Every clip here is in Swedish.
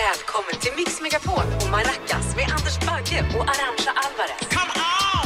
Välkommen till Mix Megapol och Maracas med Anders Bagge och Arantxa Alvarez. Come on!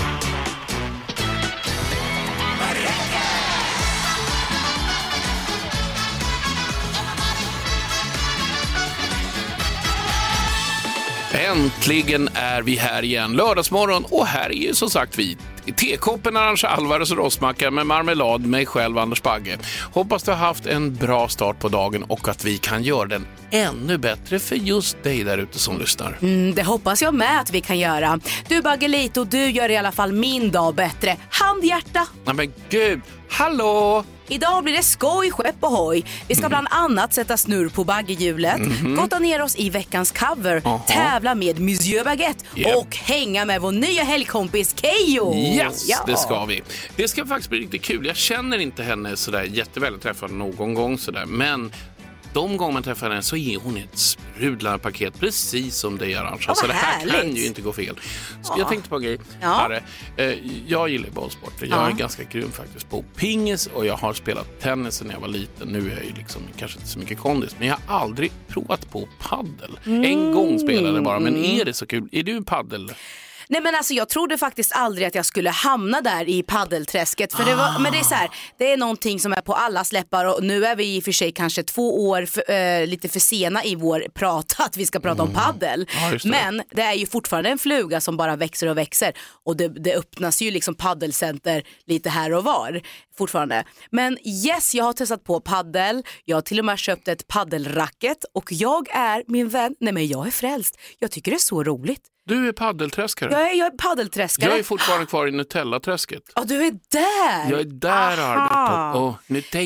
Äntligen är vi här igen, lördagsmorgon, och här är ju som sagt vi. Tekoppen Arantxa Alvarez och rostmacka med marmelad, mig själv Anders Bagge. Hoppas du har haft en bra start på dagen och att vi kan göra den ännu bättre för just dig där ute som lyssnar. Det hoppas jag med att vi kan göra. Du Bagge lite och du gör i alla fall min dag bättre. Handhjärta! Nej men gud, hallå! Idag blir det skoj, skepp och hoj. Vi ska bland annat sätta snurr på baggehjulet, gotta ner oss i veckans cover, tävla med Monsieur Baguette och hänga med vår nya helgkompis Keyyo. Yes, det ska vi. Det ska faktiskt bli riktigt kul. Jag känner inte henne sådär jätteväl, jag träffade någon gång sådär, men de gånger man träffar henne så ger hon ett sprudlande paket precis som det gör Arantxa. Så det här kan ju inte gå fel. Så jag tänkte på en grej. Harre, jag gillar bollsport. Jag är ganska grym faktiskt på pingis och jag har spelat tennis när jag var liten. Nu är jag ju liksom kanske inte så mycket kondis, men jag har aldrig provat på paddel. En gång spelade bara, men är det så kul? Är du paddel? Nej men alltså jag trodde faktiskt aldrig att jag skulle hamna där i paddelträsket. För det var, men det är så här, det är någonting som är på alla släppar. Och nu är vi i och för sig kanske 2 år lite för sena i vår prat att vi ska prata om paddel. Men det är ju fortfarande en fluga som bara växer och växer. Och det öppnas ju liksom paddelcenter lite här och var fortfarande. Men yes, jag har testat på paddel. Jag har till och med köpt ett paddelracket. Och jag är min vän, nej men jag är frälst. Jag tycker det är så roligt. Du är paddelträskare. Jag är paddelträskare. Jag är fortfarande kvar i Nutella-träsket. Ja, du är där. Jag är där arbetat. Och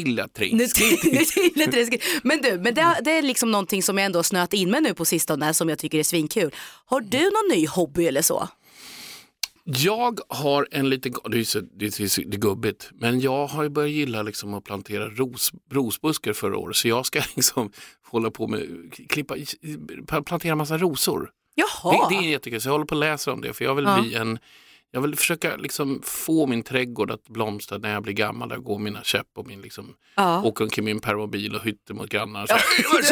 Nutella-träsket. Men det är liksom någonting som jag ändå har snöat in med nu på sistone som jag tycker är svinkul. Har du någon ny hobby eller så? Jag har en liten, det är gubbigt, men jag har ju börjat gilla liksom att plantera rosbuskar förra året. Så jag ska liksom hålla på med plantera massa rosor. Jaha. Det är jättekul, så jag håller på att läsa om det. För jag vill jag vill försöka liksom få min trädgård att blomstra när jag blir gammal. Där går mina käpp och min liksom åker omkring min permobil och hytter mot grannar. Så,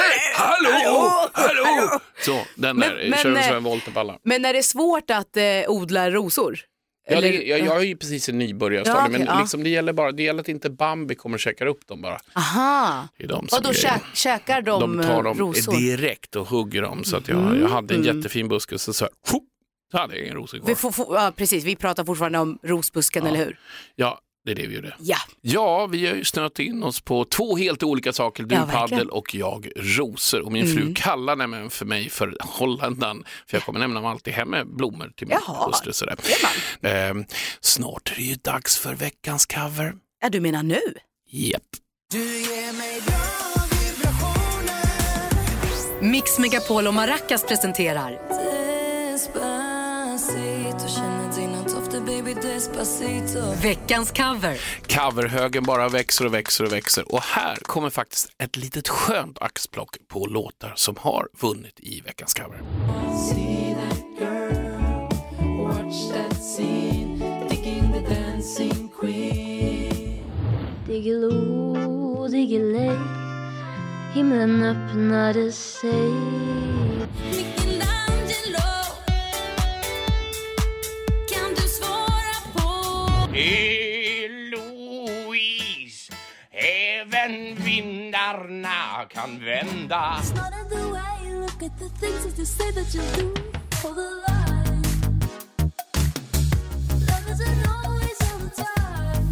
hallå! Så, den där, kör så en volt på alla. Men är det svårt att odla rosor? Ja, jag är ju precis en nybörjarstadie, men liksom det gäller att inte Bambi kommer och käkar upp dem bara. Aha. Och då käkar de tar dem rosor direkt och hugger dem. Så att jag hade en jättefin buske så hade jag en rosor kvar. Precis, vi pratar fortfarande om rosbusken, eller hur? Ja, det är det vi gjorde. Ja, vi har ju snöat in oss på 2 helt olika saker. Du paddel och jag rosor. Och min fru kallar nämligen för mig för Holländan. För jag kommer nämligen alltid hem med blommor till min hustru. Snart är det ju dags för veckans cover. Ja, du menar nu? Japp. Mix Megapol och Maracas presenterar veckans cover. Coverhögen bara växer och växer och växer. Och här kommer faktiskt ett litet skönt axplock på låtar som har vunnit i veckans cover. Diggiloo, diggiley, himlen öppnade sig. Louise, även vindarna kan vända. It's not in the way you look at the things that you say that you do for the line. Love isn't always on time.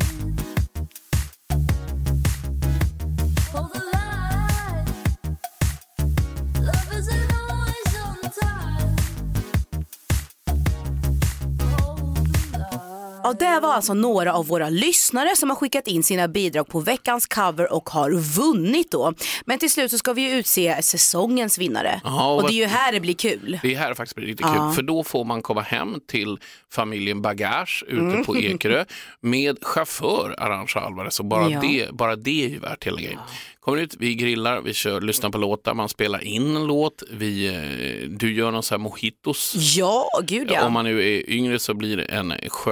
For the line. Love isn't always on time. Ja, det var alltså några av våra lyssnare som har skickat in sina bidrag på veckans cover och har vunnit då. Men till slut så ska vi ju utse säsongens vinnare. Och det är ju här det blir kul. Det är här det faktiskt blir riktigt kul. För då får man komma hem till familjen Bagage ute på Ekerö med chaufför Arantxa Alvarez. Och bara det är ju värt hela grejen. Kommer ut, vi grillar, vi lyssnar på låtar, man spelar in en låt, du gör någon sån här mojitos. Ja, gud ja. Om man nu är yngre så blir det en skön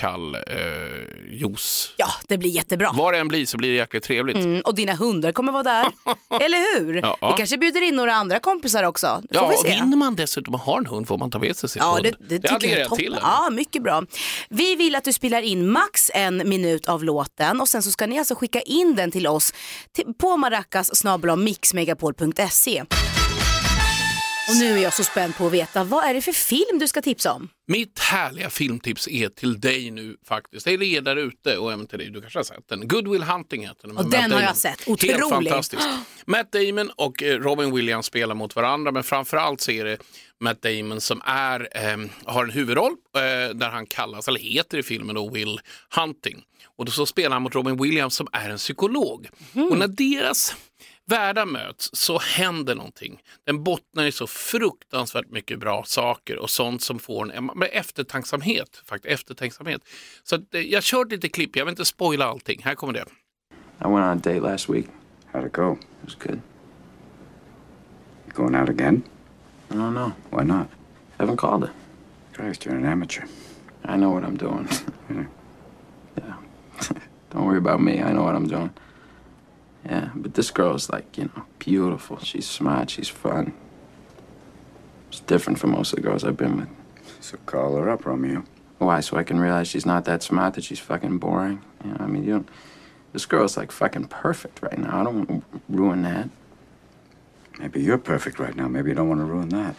kall juice. Ja, det blir jättebra. Vad det än blir så blir det jäkligt trevligt. Och dina hundar kommer vara där. Eller hur? Ja. Vi kanske bjuder in några andra kompisar också. Det får vi se. Vinner man dessutom har en hund får man ta med sig sin hund. Det tycker jag är toppen. Ja, mycket bra. Vi vill att du spelar in max 1 minut av låten och sen så ska ni alltså skicka in den till oss på maracas@mixmegapol.se. Och nu är jag så spänd på att veta, vad är det för film du ska tipsa om? Mitt härliga filmtips är till dig nu faktiskt. Det är det där ute och även till dig. Du kanske har sett den. Good Will Hunting heter den. Och den har jag sett. Otrolig. Helt fantastiskt. Matt Damon och Robin Williams spelar mot varandra. Men framförallt så är det Matt Damon som har en huvudroll där han kallas, eller heter i filmen då, Will Hunting. Och då så spelar han mot Robin Williams som är en psykolog. Och när deras världar möts så händer någonting. Den bottnar i så fruktansvärt mycket bra saker och sånt som får en eftertänksamhet. Så att, jag kört lite klipp, jag vill inte spoila allting. Här kommer det. I went on a date last week. How'd it go? It was good. You going out again? I don't know. Why not? I haven't called her. Christ, you're an amateur. I know what I'm doing. Yeah. Don't worry about me. I know what I'm doing. Yeah, but this girl's like, beautiful. She's smart. She's fun. It's different from most of the girls I've been with. So call her up, Romeo. Why? So I can realize she's not that smart, that she's fucking boring? This girl's like fucking perfect right now. I don't want to ruin that. Maybe you're perfect right now. Maybe you don't want to ruin that.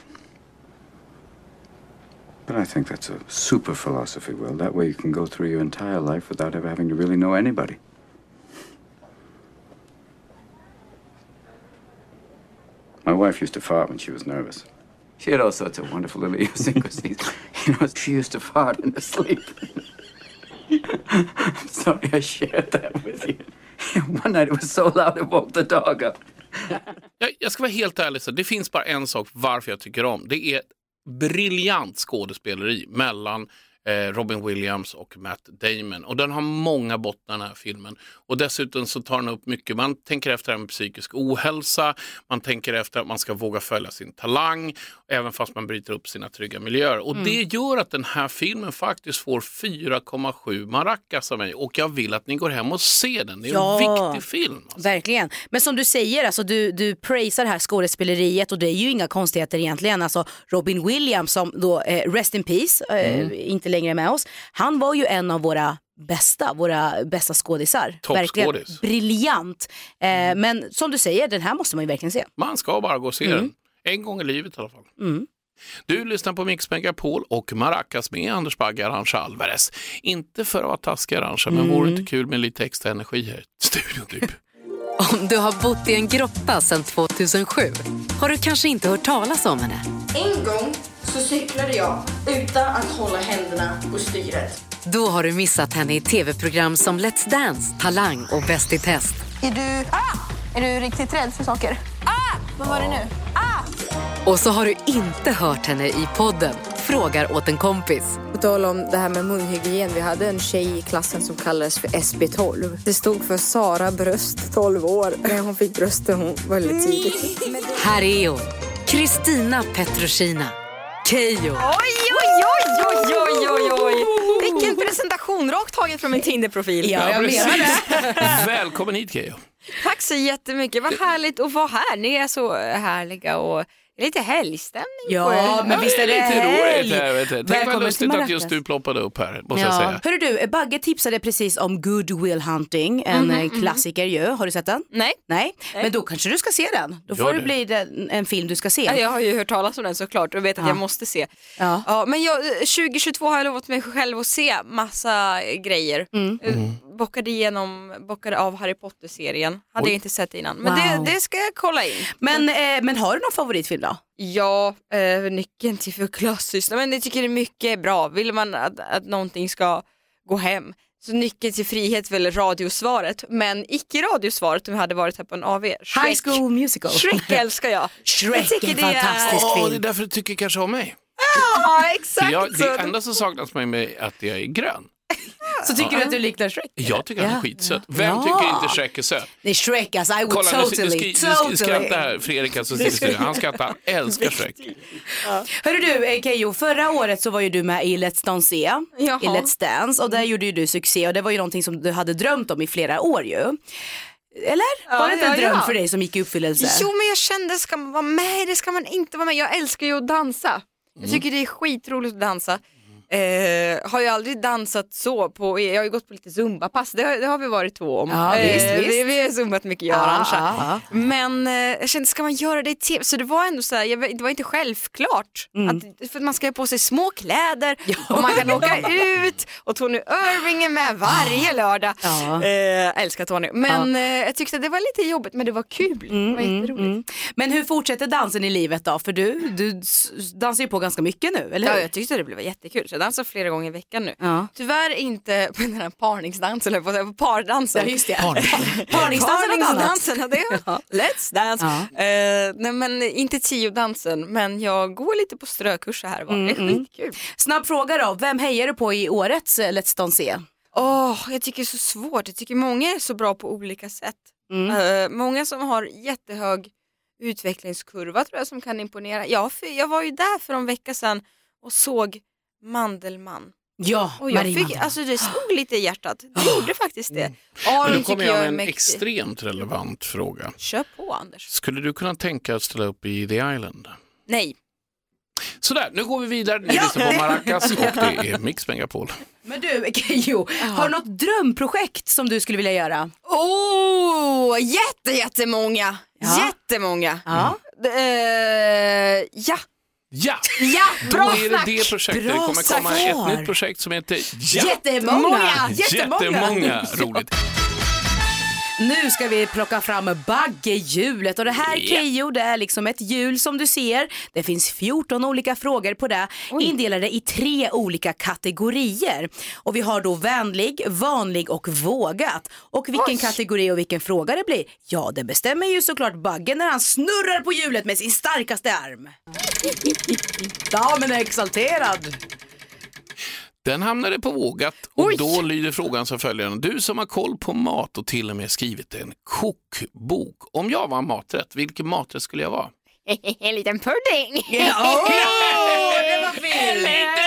But I think that's a super philosophy, Will. That way you can go through your entire life without ever having to really know anybody. My wife used to fart when she was nervous. She had all sorts of wonderful little idiosyncrasies. She used to fart in her sleep. I'm sorry I shared that with you. One night it was so loud it woke the dog up. Jag ska vara helt ärlig, så det finns bara en sak varför jag tycker om. Det är briljant skådespeleri mellan Robin Williams och Matt Damon. Och den har många bottnar, den här filmen. Och dessutom så tar den upp mycket. Man tänker efter en psykisk ohälsa. Man tänker efter att man ska våga följa sin talang. Även fast man bryter upp sina trygga miljöer. Och det gör att den här filmen faktiskt får 4,7 maracas av mig. Och jag vill att ni går hem och ser den. Det är en viktig film. Alltså. Verkligen. Men som du säger, alltså, du praisar det här skådespeleriet. Och det är ju inga konstigheter egentligen. Alltså, Robin Williams som då, rest in peace, inte längre med oss. Han var ju en av våra bästa skådisar. Verkligen briljant. Men som du säger, den här måste man ju verkligen se. Man ska bara gå och se den. En gång i livet i alla fall. Du lyssnar på Mix Megapol och Maracas med Anders Bagge, Arantxa Alvarez. Inte för att vara taskig, Arantxa, men vore inte kul med lite extra energi här i studion typ. Om du har bott i en grotta sedan 2007 har du kanske inte hört talas om henne. En gång så cyklade jag utan att hålla händerna på styret. Då har du missat henne i tv-program som Let's Dance, Talang och Bäst i test. Är du riktigt rädd för saker? Vad var det nu? Och så har du inte hört henne i podden Frågar åt en kompis. På tal om det här med munhygien. Vi hade en tjej i klassen som kallades för SB12. Det stod för Sara Bröst, 12 år. När hon fick brösten hon väldigt tidigt. Här är hon, Kristina Petrushina. Keyyo. Oj. Vilken presentation, rakt taget från min Tinder-profil. Ja, jag menar det. Välkommen hit, Keyyo. Tack så jättemycket, vad härligt att vara här. Ni är så härliga och lite helgstämning. Ja, men visst är det helg. Tänk vad lustigt att just du ploppade upp här, måste jag säga. Hörru du, Bagge tipsade precis om Good Will Hunting, en klassiker ju. Har du sett den? Nej. Men då kanske du ska se den. Då får det bli en film du ska se. Ja, jag har ju hört talas om den såklart och vet att jag måste se. Ja, men 2022 har jag lovat mig själv att se massa grejer. Bockade av Harry Potter-serien. Hade jag inte sett innan. Men det ska jag kolla in. Men har du någon favoritfilm då? Ja, Nyckeln till för klassiskt. Men jag tycker det är mycket bra. Vill man att någonting ska gå hem, så Nyckeln till frihet är väl radiosvaret. Men icke radiosvaret om vi hade varit här på en AV. High School Musical. Shrek älskar jag. Shrek är en fantastisk film. Det är därför du tycker kanske om mig. Ja, exakt. Det enda som saknas med mig är att jag är grön. Så tycker du att du liknar Shrek? Jag tycker han är skitsöt. Vem tycker inte Shrek är söt? Det är Shrek, alltså. I would Kolla, totally. du skrattar här, Fredrik alltså, han skrattar, älskar Shrek. Hörru du, Keyyo, förra året så var ju du med i Let's Dance, i Let's Dance, och där gjorde ju du succé, och det var ju någonting som du hade drömt om i flera år ju. Eller? Var det inte en dröm för dig som gick i uppfyllelse? Jo, men jag kände, ska man vara med? Det ska man inte vara med. Jag älskar ju att dansa. Jag tycker det är skitroligt att dansa. Har ju aldrig dansat så på, jag har ju gått på lite zumba-pass, det har vi varit 2 om. Ja, visst. Vi har zumbat mycket, jag och Arantxa. Men jag kände, ska man göra det i TV? Så det var ändå så här, det var inte självklart att, för man ska ha på sig små kläder och man kan åka ut, och Tony Irving är med varje lördag. Älskar Tony. Men jag tyckte det var lite jobbigt, men det var kul. Det var jätteroligt. Men hur fortsätter dansen i livet då? För du dansar ju på ganska mycket nu, eller hur? Ja, jag tyckte det blev jättekul. Så jag dansar flera gånger i veckan nu. Tyvärr inte på den här parningsdansen, eller på pardansen. Ja, just det. Parningsdansen, det Let's Dance. Nej, men inte 10-dansen, men jag går lite på strökurser här. Det är skitkul. Snabb fråga då, vem hejar du på i årets Let's Dance? Jag tycker det är så svårt. Jag tycker många är så bra på olika sätt. Många som har jättehög utvecklingskurva tror jag som kan imponera. Jag var ju där för en vecka sedan och såg Mandelmann. Ja, och jag fick, alltså det slog lite i hjärtat. Det gjorde faktiskt det. Nu kommer jag med en extremt relevant fråga. Kör på, Anders. Skulle du kunna tänka att ställa upp i The Island? Nej. Sådär, nu går vi vidare. Ni lyssnar på Maracas och det är Mix Megapol. Men du, Keyyo, har du något drömprojekt som du skulle vilja göra? Jättemånga. Jättemånga. Ja, då bra är det det projektet. Det kommer komma ett nytt projekt som heter Jättemånga. Roligt. Nu ska vi plocka fram baggehjulet, och det här Keyyo, det är liksom ett hjul som du ser. Det finns 14 olika frågor på det, indelade i 3 olika kategorier. Och vi har då vänlig, vanlig och vågat. Och vilken kategori och vilken fråga det blir, ja, det bestämmer ju såklart baggen när han snurrar på hjulet med sin starkaste arm. Damen är exalterad. Den hamnade på vågat och då lyder frågan som följer. Du som har koll på mat och till och med skrivit en kokbok. Om jag var maträtt, vilken maträtt skulle jag vara? En liten pudding. Det var fel.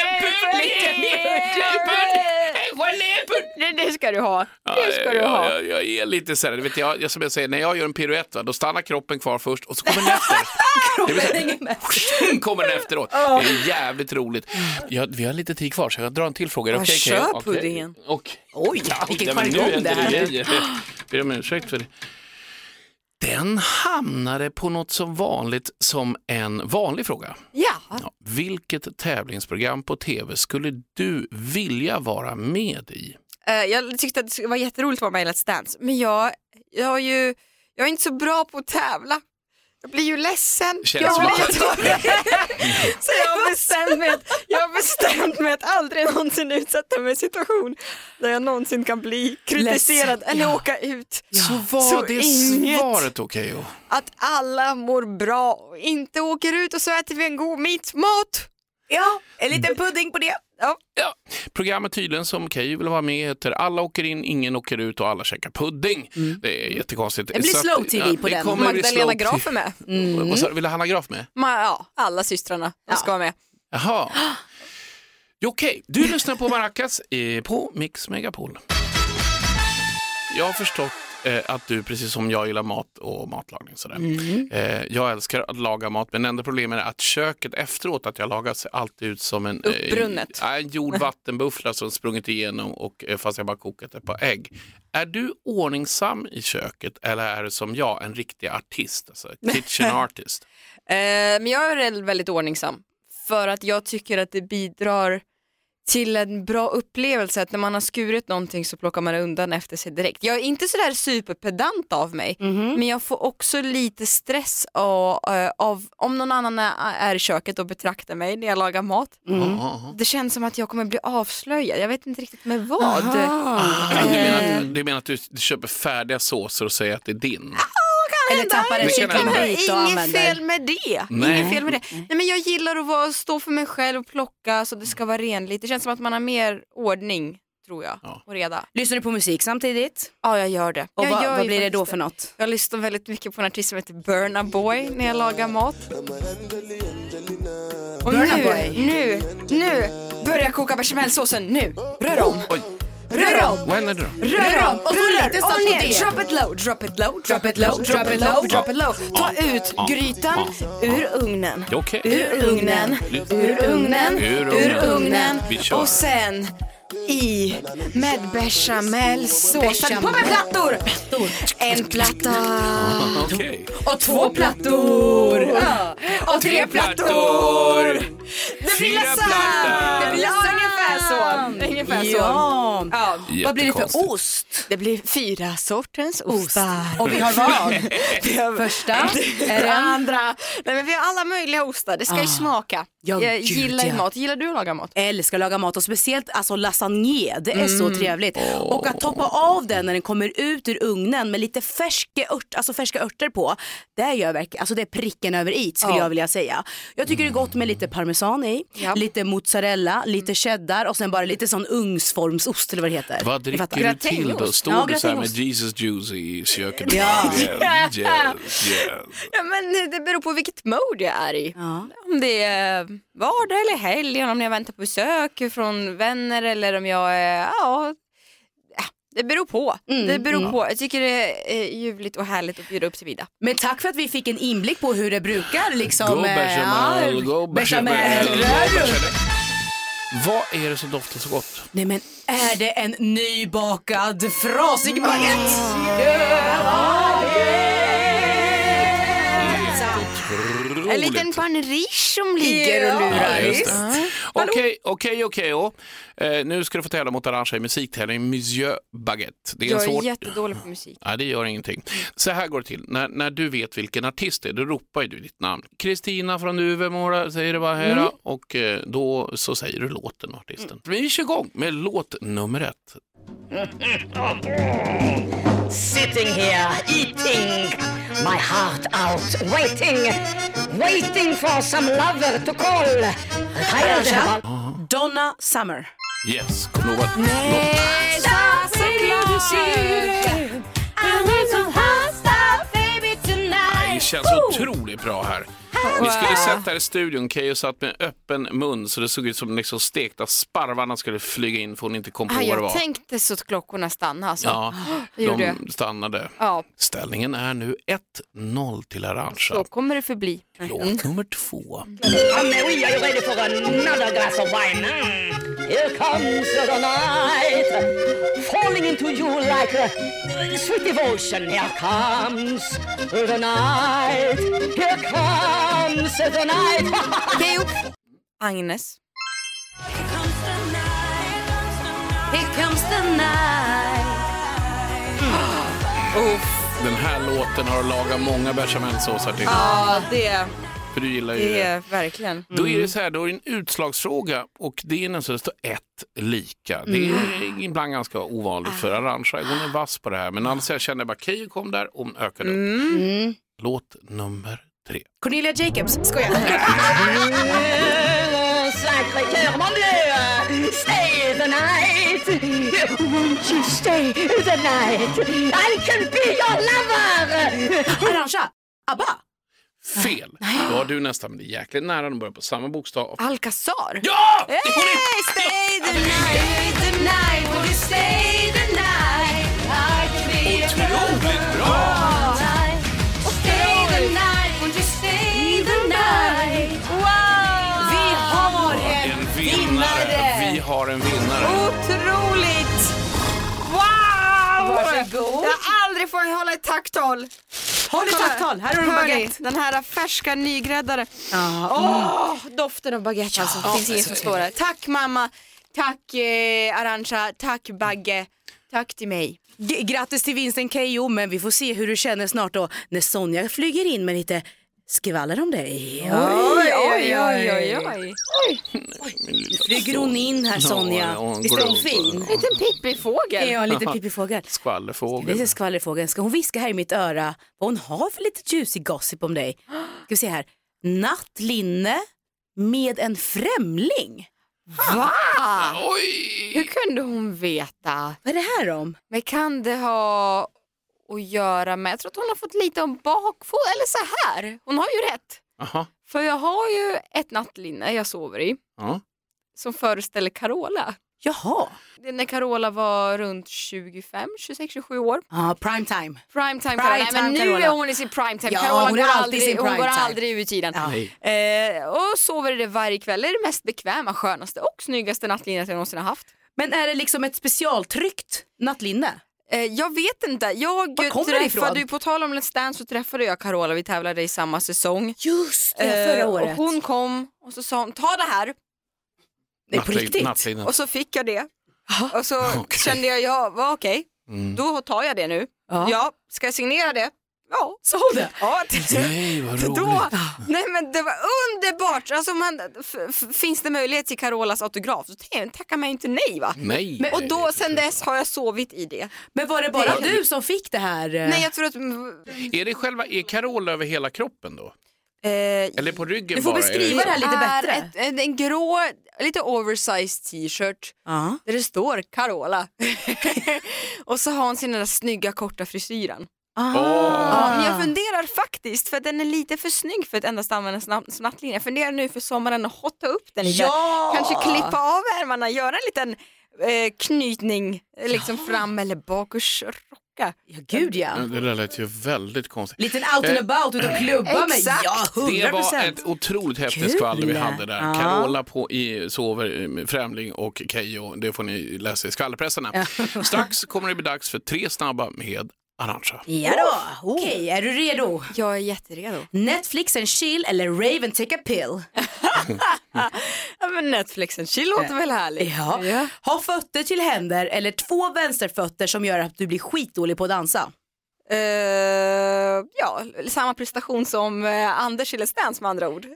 Det ska du ha. Jag är lite så här, vet jag som jag säger, när jag gör en piruett, då stannar kroppen kvar först och så kommer den efter. Kommer den efteråt. Det är jävligt roligt. Vi har lite tid kvar så jag drar en till fråga. Kör puddingen. Oj, vilken jargong det här. Ber om ursäkt för det. Den hamnade på något så vanligt som en vanlig fråga. Ja. Vilket tävlingsprogram på tv skulle du vilja vara med i? Jag tyckte att det var jätteroligt att vara med i Let's Dance. Men jag är inte så bra på att tävla. Jag blir ju ledsen. Så jag har bestämt mig att aldrig någonsin utsätta mig i en situation där jag någonsin kan bli kritiserad eller åka ut. Så var det svaret okej? Att alla mår bra och inte åker ut och så äter vi en god mat. Ja, en liten pudding på det. Ja. Programmet tydligen som Keyyo vill vara med heter Alla åker in, ingen åker ut och alla käkar pudding. Det är jättekonstigt. Det blir slow tv på den. Magdalena Graf är med. Vill Hanna Graf med? Ja, alla systrarna ska vara med. Jaha. Okej, du lyssnar på Maracas på Mix Megapol. Jag har förstått att du precis som jag gillar mat och matlagning sådär. Jag älskar att laga mat, men enda problemet är att köket efteråt att jag lagar ser alltid ut som en uppbrunnet. En jordvattenbuffla som sprungit igenom och fast jag bara kokat ett par ägg. Är du ordningsam i köket eller är du som jag en riktig artist, alltså kitchen artist? Men jag är väldigt ordningsam för att jag tycker att det bidrar till en bra upplevelse att när man har skurit någonting så plockar man undan efter sig direkt. Jag är inte så där superpedant av mig, men jag får också lite stress av om någon annan är i köket och betraktar mig när jag lagar mat. Det känns som att jag kommer bli avslöjad. Jag vet inte riktigt med vad. Du menar att du köper färdiga såser och säger att det är din? Eller tappar en kycklingbyt och använder. Inget fel med det. Nej, men jag gillar att stå för mig själv och plocka så det ska vara renligt. Det känns som att man har mer ordning, tror jag. Ja. Och reda. Lyssnar du på musik samtidigt? Ja, jag gör det. Och Jag gör vad ju blir det då faktiskt för något? Jag lyssnar väldigt mycket på en artist som heter Burna Boy när jag lagar mat. Och Burna Boy. nu börjar jag koka bechamelsåsen. Nu, rör om. Oj. Rör om. Vad händer då? Rör om. Och så lite Och salt på ner. det. Drop it low, drop it low, drop it low, drop it low, drop it low. Ta ut grytan ur ugnen. Okej. Ur ugnen, ur ugnen, ur ugnen. Vi kör. Och sen i med bechamelsåsen. På med plattor! En platta. Okej. Och 2 plattor. Och 3 plattor. Det blir lasagne. Det blir ungefär så. Ungefär så. Ja. Ja. Vad blir det för Jättekonstigt. ost? Det blir 4 sorters ostar. Och vi har vad? Första är Det den. andra. Nej, men vi har alla möjliga ostar. Det ska ju smaka. Ja, Jag gud, gillar ju ja. mat. Gillar du att laga mat? Älskar att laga mat och speciellt alltså lasagne, det är så trevligt. Och att toppa av den när den kommer ut ur ugnen med lite färska örter på, det gör verkligen, alltså det är pricken över i skulle jag vilja säga. Jag tycker det är gott med lite parmesan i, lite mozzarella, lite cheddar och sen bara lite sån ugnsformsost eller vad det heter. Vad dricker du till då? Står Ja, du så här med gratängost. Jesus juice i köket? Ja. Yes. Ja, men det beror på vilket mode jag är i. Ja. Om det är vardag eller helg, om jag väntar på besök från vänner eller om jag är, det beror på. Det beror på. Jag tycker det är ljuvligt och härligt att bjuda upp till middag. Men tack för att vi fick en inblick på hur det brukar liksom. Go bechamel, go bechamel. bechamel. Vad är det som doftar så gott? Nej men är det en nybakad frasig baguette? En liten panriche som ligger och lurar. just det. Okej. Nu ska du få tävla mot Arantxa i musiktävlingen Monsieur Baguette. Det är Jag en är svår... jättedålig på musik. Nej, det gör ingenting. Så här går det till. När du vet vilken artist det är, då ropar ju du ditt namn. Kristina från Uvemåla säger det bara här då. Och då så säger du låten och artisten. Vi kör igång med låt nummer 1. Sitting here, eating my heart out, waiting for some lover to call. Tired about... Donna Summer. Yes, kom ihåg att... Det känns otroligt bra här. Vi skulle sett här i studion, Keyyo satt med öppen mun så det såg ut som liksom stekta sparvarna skulle flyga in för hon inte kom på vad det var. Jag tänkte så att klockorna stannade alltså. Ja, gjorde de stannade. Ja. Ställningen är nu 1-0 till Arantxa. Så kommer det förbli. Låt nummer 2. Are you ready for another glass of wine? Here comes the night, falling into you like a sweet devotion. Here comes the night, here comes the night. Keyyo. Agnes. Here comes the night. Den här låten har lagat många bechamelsåsar till. Ja, det För du gillar ju det. är verkligen. Då är det så här, då är det en utslagsfråga och det är nästan det står 1 lika. Det är ibland ganska ovanligt för Arantxa. Hon är vass på det här. Men alltså jag känner bara Keyyo kom där och hon ökade upp. Låt nummer 3. Cornelia Jacobs. Skojar. Sacré-Cœur, mon Dieu, stay the night. Won't you stay the night? I can be your lover. Arantxa. ABBA. Fel. Då har du nästan blivit jäkligt nära. De börjar på samma bokstav. Alcazar. Ja! Hey, stay the night, will you stay the night? I can be your Otroligt bra! Stay the night, will you stay the night? Wow! Vi har en vinnare. Vi har en vinnare. Otroligt! Wow! Varsågod. Jag har aldrig fått hålla ett tacktal. Håll i tacktal. Här har du en Hör ni? baguette. Den här färska nygräddade. Doften av baguette alltså. Det finns inget som står där. Tack mamma. Tack Arantxa. Tack Bagge. Tack till mig. Grattis till vinsten Keyyo, men vi får se hur du känner snart då när Sonja flyger in med lite skvaller om dig. Oj. Flyger hon in här Sonja? Visst är hon fin? En liten pippifågel. Ja, en liten pippifågel. Skvallerfågel. Det är skvallerfågeln. Ska hon viska här i mitt öra vad hon har för lite juicy gossip om dig? Ska vi se här. Nattlinne med en främling. Va? Oj! Hur kunde hon veta? Vad är det här om? Men kan det ha att göra med, jag tror att hon har fått lite om bakfot, eller så här. Hon har ju rätt. Aha. För jag har ju ett nattlinne jag sover i som föreställer Carola. Jaha. Det när Carola var runt 25, 26, 27 år. Ja, primetime. Primetime Carola. Nej, men nu Carola. är hon i sin primetime. Ja, Carola hon är alltid i sin hon går primetime. aldrig ur tiden. Ja. Och sover i det varje kväll. Det är det mest bekväma, skönaste och snyggaste nattlinnet jag någonsin har haft. Men är det liksom ett specialtryckt nattlinne? Jag vet inte. Var kommer det ifrån? träffade ju, på tal om Let's Dance, så träffade jag Carola. Vi tävlade i samma säsong. Just det, förra året. Och hon kom och så sa hon, ta det här. Det är på riktigt. Nattlinnen. Och så fick jag det. Och så kände jag, okej. Då tar jag det nu. Ja, ska jag signera det? Ja, sa hon det? Ja, Nej, vad roligt. nej, men det var underbart. Alltså finns det möjlighet till Carolas autograf så tackar man inte nej, va? Nej. Men, och då sen dess har jag sovit i det. Men var det bara du som fick det här? Nej, jag tror att... Är Carola över hela kroppen då? Eller på ryggen? Du får bara? beskriva det här lite bättre. En grå, lite oversized t-shirt där det står Carola. Och så har hon sin där snygga korta frisyren. Ja, men jag funderar faktiskt, för den är lite för snygg för att endast använda som nattlinje. Jag funderar nu för sommaren att hotta upp den lite. Kanske klippa av ärmarna, göra en liten knytning liksom fram eller bak och rocka. Ja, gud ja. Det där lät ju väldigt konstigt. Liten out and about ut och klubba med. Ja, 100%. Det var ett otroligt häftigt skvaller vi hade där. Carola sover, Främling och Keyyo. Det får ni läsa i skvallerpressarna. Strax kommer det bli dags för 3 snabba med Arantxa. Ja då, okej, är du redo? Jag är jätteredo. Netflix and chill eller Rave and take a pill? Ja, men Netflix and chill låter väl härligt. Ja. Ha fötter till händer eller 2 vänsterfötter som gör att du blir skitdålig på att dansa? Ja, samma prestation som Anders i Let's Dance med andra ord.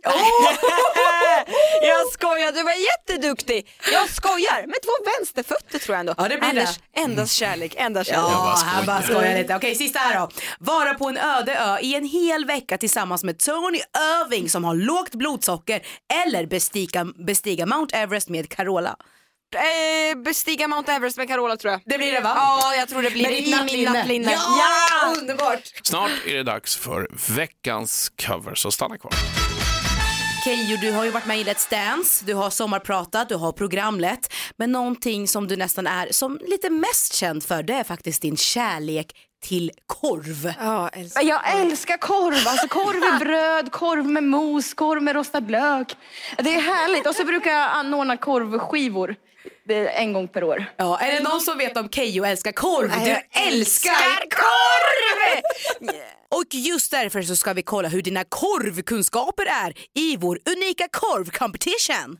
Jag skojar, du var jätteduktig. Jag skojar, med 2 vänsterfötter tror jag ändå. Ja, det blir Anders, endast kärlek, endast kärlek. Ja, här bara skojar lite. Okej, sista här då. Vara på en öde ö i en hel vecka tillsammans med Tony Irving som har lågt blodsocker eller bestiga Mount Everest med Carola. Bestiga Mount Everest med Carola tror jag. Det blir det, va? Ja, jag tror det blir min nattlinne. Ja, underbart. Snart är det dags för veckans cover, så stanna kvar. Keyyo, du har ju varit med i Let's Dance, du har sommarpratat, du har programlett. Men någonting som du nästan är som lite mest känd för, det är faktiskt din kärlek till korv. Jag älskar korv, alltså korv med bröd, korv med mos, korv med rostad lök. Det är härligt. Och så brukar jag anordna korvskivor en gång per år. Ja, är det någon som vet om Keyyo älskar korv? Jag älskar korv! Och just därför så ska vi kolla hur dina korvkunskaper är i vår unika korv-competition.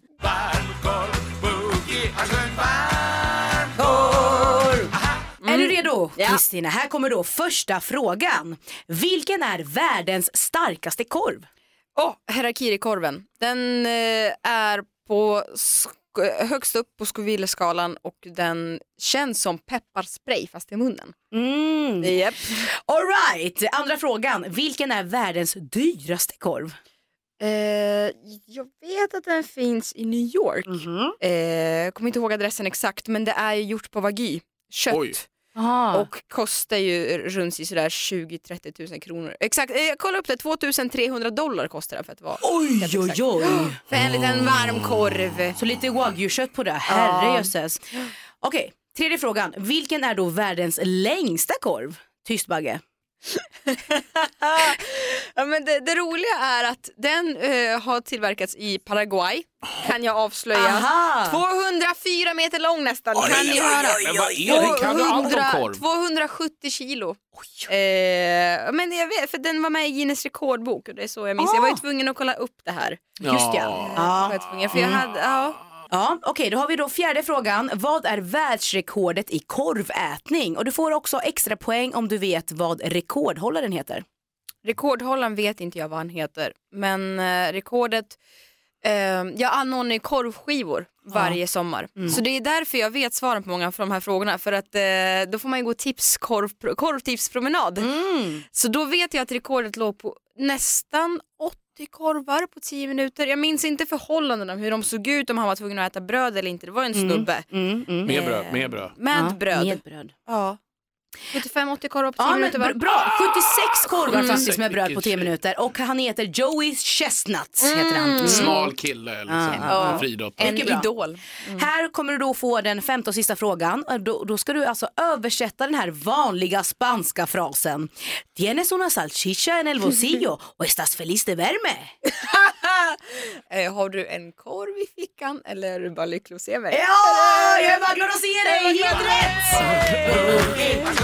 Är du redo? Kristina, här kommer då första frågan. Vilken är världens starkaste korv? Harakiri-korven. Den är på högst upp på Scoville-skalan och den känns som pepparspray fast i munnen. Yep. All right. Andra frågan. Vilken är världens dyraste korv? Jag vet att den finns i New York. Jag kommer inte ihåg adressen exakt, men det är gjort på wagyu. Kött. Oj. Och kostar ju runt i sådär 20-30 000 kronor. Exakt, jag kollade upp det, $2,300 kostar det för att vara. Oj. För en liten varm korv. Så lite wagyu-kött på det, herrejösses. Okej, tredje frågan. Vilken är då världens längsta korv? Tyst, Bagge. Ja, men det roliga är att den har tillverkats i Paraguay. Kan jag avslöja. 204 meter lång nästan. Kan ni höra? Men vad är det? Kan du allt om korv? 270 kilo. Men jag vet, för den var med i Guinness rekordbok. Och det är så jag minns. Jag var ju tvungen att kolla upp det här. Just ja. Var jag tvungen, för jag hade, Ja, okej, då har vi då fjärde frågan. Vad är världsrekordet i korvätning? Och du får också extra poäng om du vet vad rekordhållaren heter. Rekordhållaren vet inte jag vad han heter. Men rekordet... jag anordnar ju korvskivor varje sommar. Så det är därför jag vet svaren på många av de här frågorna. För att då får man ju gå korvtipspromenad. Så då vet jag att rekordet låg på nästan korvar på 10 minuter. Jag minns inte förhållandena, hur de såg ut, om han var tvungen att äta bröd eller inte. Det var en snubbe. Med bröd. Med bröd. Med bröd. Ja. 75-80 korvar på 10 minuter. Bra, 76 korvar faktiskt med bröd på 10 minuter. Och han heter Joey Chestnut. Heter han. Smal kille, liksom. Friidrott. En idol. Här kommer du då få den 5:e och sista frågan. Då ska du alltså översätta den här vanliga spanska frasen. Tienes una salchicha en el bolsillo och estás feliz de verme. Har du en korv i fickan eller är du bara lycklig att se mig? Ja, jag är bara glad att se dig. Helt rätt!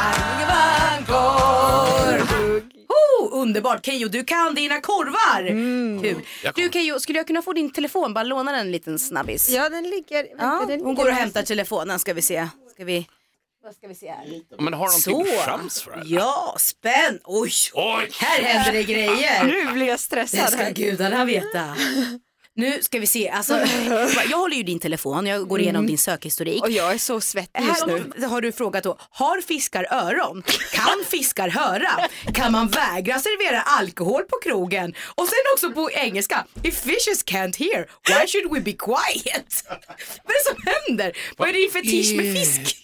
Underbart. Keyyo, du kan dina korvar. Kul. Du Keyyo, skulle jag kunna få din telefon? Bara låna den en liten snabbis. Ja, den ligger. Hon går och hämtar telefonen, ska vi se. Vad ska vi se här? Men har de typ chans för det? Ja, spänn. Oj. Här händer det grejer. Nu blir jag stressad. Det ska gudarna veta. Nu ska vi se, alltså, jag håller ju din telefon, jag går igenom din sökhistorik. Och jag är så svettig just nu. Här har du frågat då, har fiskar öron? Kan fiskar höra? Kan man vägra servera alkohol på krogen? Och sen också på engelska, if fishes can't hear, why should we be quiet? Vad är det som händer? Vad är din fetisch med fisk?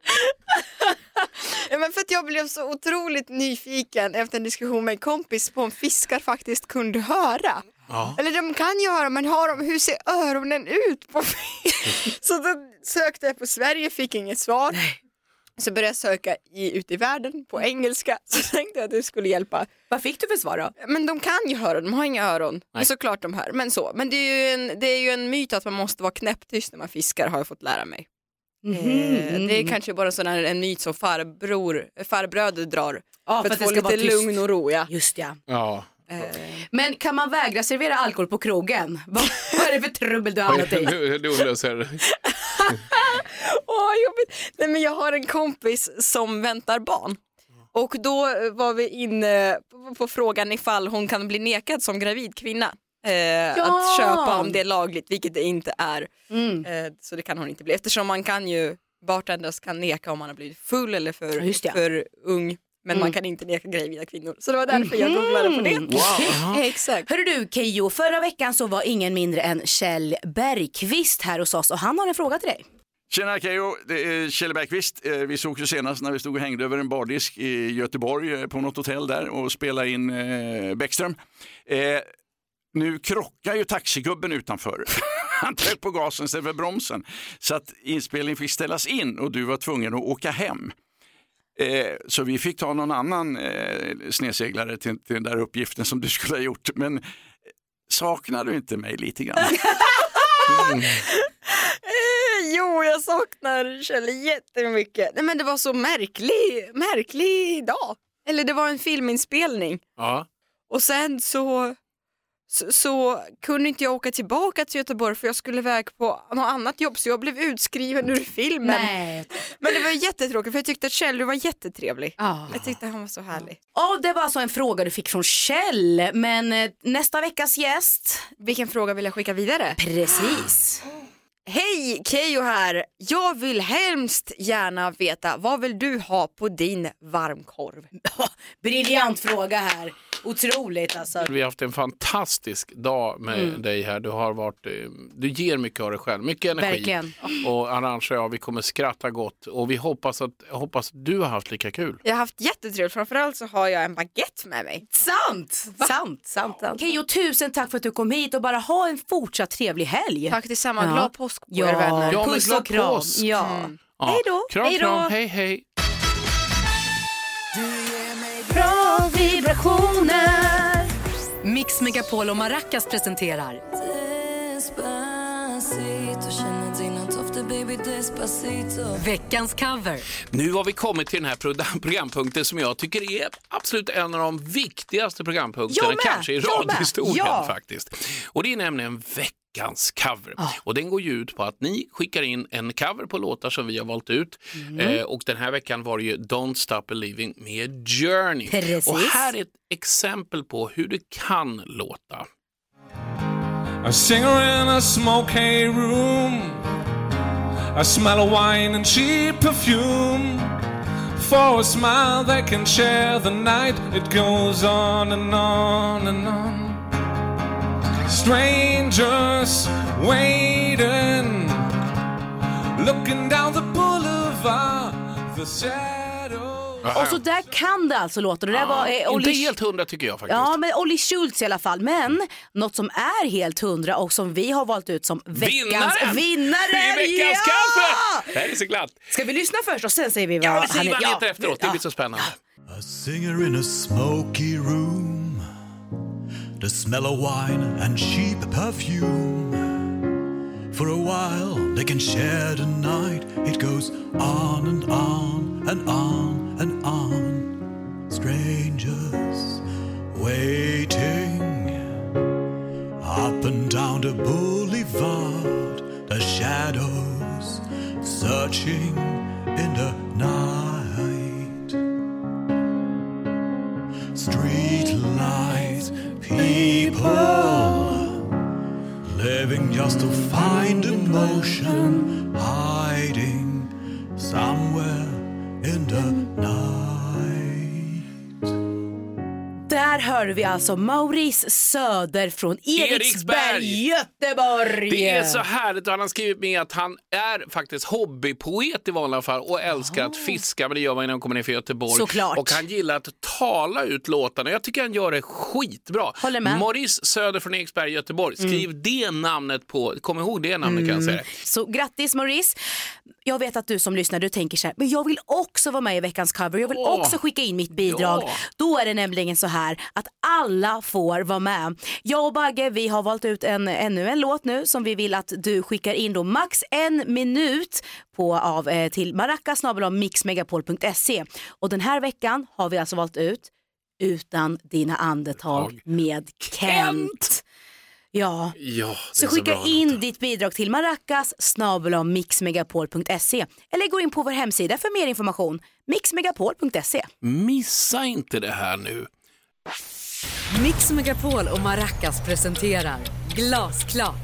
Ja, men för att jag blev så otroligt nyfiken efter en diskussion med en kompis på om fiskar faktiskt kunde höra. Ja. Eller de kan ju höra, men hur ser öronen ut på Så då sökte jag på Sverige, fick inget svar. Nej. Så började jag söka ute i världen på engelska. Så tänkte jag att det skulle hjälpa. Vad fick du för svar då? Men de kan ju höra, de har inga öron. Men såklart de hör, men det är ju en myt att man måste vara knäpptyst när man fiskar, har jag fått lära mig. Det är kanske bara sån här en myt som farbröder drar för att få lite lugn och ro. Ja. Just ja. Ja. Men kan man vägra servera alkohol på krogen? Vad är det för trubbel du har hamnat i? Du löser det. Nej, men jag har en kompis som väntar barn. Och då var vi inne på frågan ifall hon kan bli nekad som gravid kvinna. Att köpa om det är lagligt, vilket det inte är. Så det kan hon inte bli. Eftersom man kan ju, bartenders kan neka om man har blivit full eller för ung. Men man kan inte neka gravida kvinnor. Så det var därför jag googlade på det. Wow. Exakt. Hörru du Keyyo, förra veckan så var ingen mindre än Kjell Bergqvist här hos oss. Och han har en fråga till dig. Tjena Keyyo, det är Kjell Bergqvist. Vi såg ju senast när vi stod och hängde över en bardisk i Göteborg på något hotell där och spelade in Bäckström. Nu krockar ju taxigubben utanför. Han tryckte på gasen istället för bromsen. Så att inspelningen fick ställas in och du var tvungen att åka hem. Så vi fick ta någon annan snedseglare till den där uppgiften som du skulle ha gjort. Men saknar du inte mig lite grann? Jo, jag saknar Kjell jättemycket. Nej, men det var så märklig dag. Eller det var en filminspelning. Ja. Och sen så kunde inte jag åka tillbaka till Göteborg för jag skulle iväg på något annat jobb, så jag blev utskriven ur filmen. Nej. Men det var jättetråkigt för jag tyckte att Kjell var jättetrevlig. Jag tyckte han var så härlig. Det var alltså en fråga du fick från Kjell. Men nästa veckas gäst, vilken fråga vill jag skicka vidare? Precis. Hej, Keyyo här. Jag vill hemskt gärna veta, vad vill du ha på din varmkorv? Briljant fråga här. Otroligt alltså. Vi har haft en fantastisk dag med dig här. Du ger mycket av dig själv, mycket energi. Verkligen. Och Arantxa och jag, vi kommer skratta gott. Och vi hoppas att du har haft lika kul. Jag har haft jättetrevligt. Framförallt så har jag en baguette med mig. Sant. Keyyo, tusen tack för att du kom hit och bara ha en fortsatt trevlig helg. Tack detsamma. Glad påsk på er vänner. Ja, puss och kram. Ja. Hej då. Kram. Hej. Bra vibrationer. Mix Megapol och Maracas presenterar veckans cover. Nu har vi kommit till den här programpunkten som jag tycker är absolut en av de viktigaste programpunkterna kanske i radiohistorien faktiskt. Och det är nämligen veckans cover. Och den går ju ut på att ni skickar in en cover på låtar som vi har valt ut. Och den här veckan var det ju Don't Stop Believing med Journey. Precis. Och här är ett exempel på hur det kan låta. A singer in a smoky room, a smell of wine and cheap perfume. For a smile they can share the night. It goes on and on and on. strangers waiting, looking down the boulevard, the shadows. Och så där kan det alltså låta. Det där var, inte helt 100 tycker jag faktiskt. Ja, men Olli Schultz i alla fall. Men något som är helt 100 och som vi har valt ut som veckans vinnare. I veckans kaffe! Det här är så glatt. Ska vi lyssna först och sen säger vi vad han heter efteråt. Det blir så spännande. A singer in a smoky room, the smell of wine and cheap perfume. For a while they can share the night. It goes on and on and on and on. Strangers waiting up and down the boulevard. The shadows searching in the night. Street lights, people living just to find emotion, hiding somewhere in the night. Där hör vi alltså Maurice Söder från Eriksberg, Göteborg. Det är så härligt och han har skrivit med att han är faktiskt hobbypoet i vanliga fall och älskar att fiska, men det gör man innan han kommer ner för Göteborg. Såklart. Och han gillar att tala ut låtarna. Jag tycker han gör det skitbra. Håller med. Maurice Söder från Eriksberg, Göteborg. Skriv det namnet på, kom ihåg det namnet kan jag säga. Så grattis Maurice. Jag vet att du som lyssnar, du tänker så här, men jag vill också vara med i veckans cover. Jag vill också skicka in mitt bidrag. Då är det nämligen så här att alla får vara med. Jag och Bagge, vi har valt ut ännu en låt nu som vi vill att du skickar in då max 1 minut till maracas@mixmegapol.se. Och den här veckan har vi alltså valt ut Utan dina andetag med Kent. Ja, så skicka in ditt bidrag till maracas@mixmegapol.se eller gå in på vår hemsida för mer information, mixmegapol.se. Missa inte det här nu. Mix Megapol och Maracas presenterar Glasklart.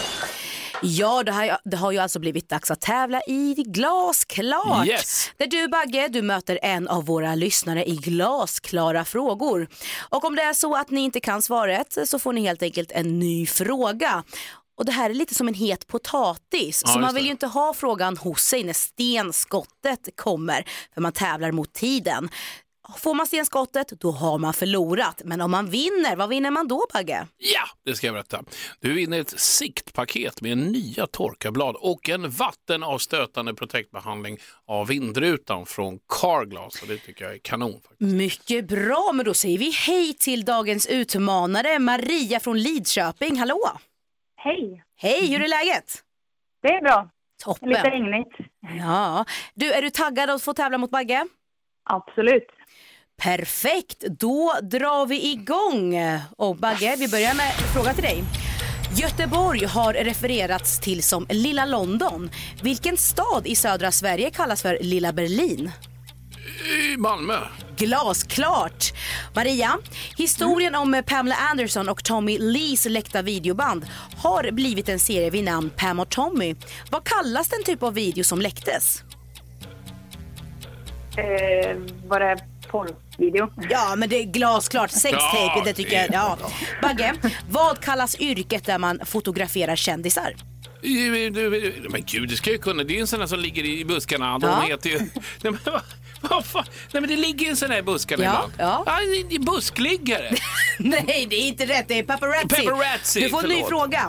Ja, det har ju alltså blivit dags att tävla i Glasklart. Yes. Där du, Bagge, du möter en av våra lyssnare i glasklara frågor. Och om det är så att ni inte kan svaret så får ni helt enkelt en ny fråga. Och det här är lite som en het potatis. Så man vill ju inte ha frågan hos sig när stenskottet kommer. För man tävlar mot tiden. Får man stenskottet, då har man förlorat. Men om man vinner, vad vinner man då, Bagge? Ja, det ska jag berätta. Du vinner ett siktpaket med nya torkarblad och en vattenavstötande protektbehandling av vindrutan från Carglass. Och det tycker jag är kanon faktiskt. Mycket bra, men då säger vi hej till dagens utmanare, Maria från Lidköping. Hallå! Hej! Hej, hur är läget? Det är bra. Toppen. Lite regnigt. Ja. Du, är du taggad att få tävla mot Bagge? Absolut. Perfekt, då drar vi igång. Och Bagge, vi börjar med en fråga till dig. Göteborg har refererats till som Lilla London. Vilken stad i södra Sverige kallas för Lilla Berlin? Malmö. Glasklart. Maria, historien om Pamela Anderson och Tommy Lees läckta videoband har blivit en serie vid namn Pam och Tommy. Vad kallas den typ av video som läcktes? Var det porrvideo? Ja, men det är glasklart. Sextape, det tycker jag. Ja. Bagge, vad kallas yrket där man fotograferar kändisar? Men gud, det ska ju kunna. Det är ju en sån här som ligger i buskarna. De heter ju... Nej, men det ligger en sån här i buskarna ibland. Ja. Det är buskliggare. Nej, det är inte rätt. Det är paparazzi. Du får en ny fråga.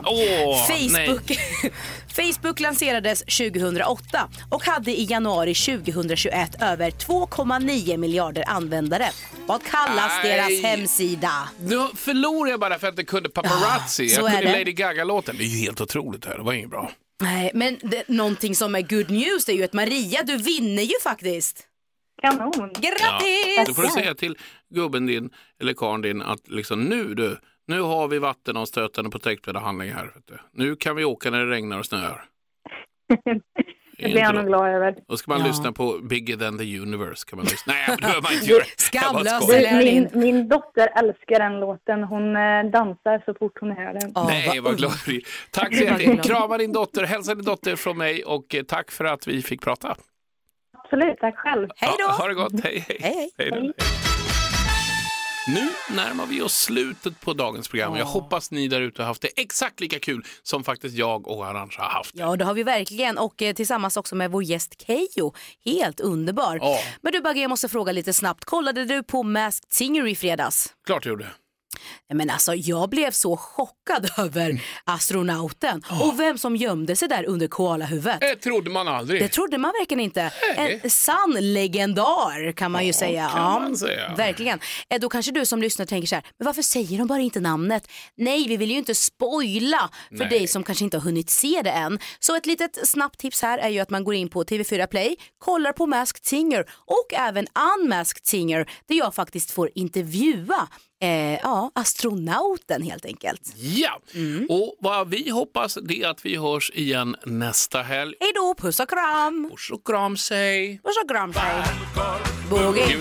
Facebook lanserades 2008 och hade i januari 2021 över 2,9 miljarder användare. Vad kallas deras hemsida? Nu förlorar jag bara för att det kunde paparazzi. Jag kunde Lady Gaga-låten. Det är ju helt otroligt här. Det var inget bra. Nej, men någonting som är good news är ju att Maria, du vinner ju faktiskt. Kanon. Grattis! Ja, då får du säga till gubben din eller karln din att liksom nu har vi vatten och stötande protektbehandling här. Nu kan vi åka när det regnar och snöar. Det blir jag nog glad över. Då ska man lyssna på Bigger than the Universe. Kan man lyssna. Nej, det behöver man inte göra. Skamlös. Min dotter älskar den låten. Hon dansar så fort hon hör den. Nej, vad glad. Tack så mycket. Krama din dotter, hälsa din dotter från mig och tack för att vi fick prata. Absolut, tack själv. Hej då. Ha det gott. Hej. Hej. Hej då. Nu närmar vi oss slutet på dagens program. Jag hoppas ni där ute har haft det exakt lika kul som faktiskt jag och Arantxa har haft. Ja, det har vi verkligen. Och tillsammans också med vår gäst Keyyo. Helt underbar. Ja. Men du Bagge, jag måste fråga lite snabbt. Kollade du på Masked Singer i fredags? Klart jag gjorde. Men alltså, jag blev så chockad över astronauten och vem som gömde sig där under koalahuvudet. Det trodde man aldrig. Det trodde man verkligen inte. En sann legendar kan man ju säga. Kan man säga. Verkligen. Då kanske du som lyssnar tänker så här, men varför säger de bara inte namnet? Nej, vi vill ju inte spoila för dig som kanske inte har hunnit se det än. Så ett litet snabbt tips här är ju att man går in på TV4 Play, kollar på Masked Singer och även Unmasked Singer där jag faktiskt får intervjua astronauten helt enkelt. Ja, och vad vi hoppas det är att vi hörs igen nästa helg. Hej då, puss och kram. Puss och kram, säg. Puss och kram, säg. Boogie.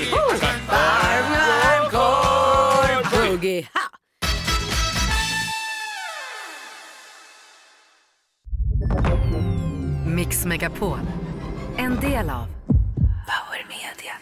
Boogie. Ha. Mix Megapol. En del av Power Media.